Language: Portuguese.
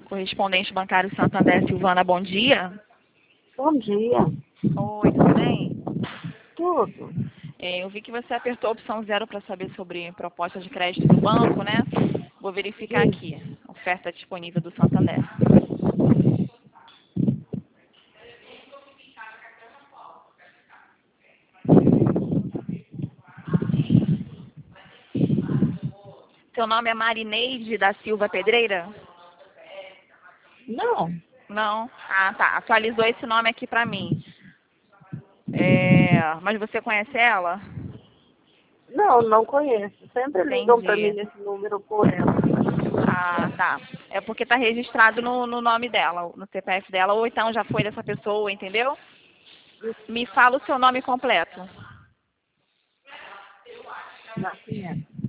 Correspondente bancário Santander, Silvana, bom dia. Bom dia. Oi, tudo bem? Tudo. Eu vi que você apertou a opção 0 para saber sobre proposta de crédito do banco, né? Vou verificar Isso. aqui. Oferta disponível do Santander. Seu nome é Marineide da Silva Pedreira? Não, Não? Ah, tá. Atualizou esse nome aqui para mim. Mas você conhece ela? não conheço. Sempre ligam para mim Entendi. nesse número por ela. Ah, tá. É porque tá registrado no nome dela, no CPF dela, ou então já foi dessa pessoa, entendeu? Me fala o seu nome completo. Nascimento.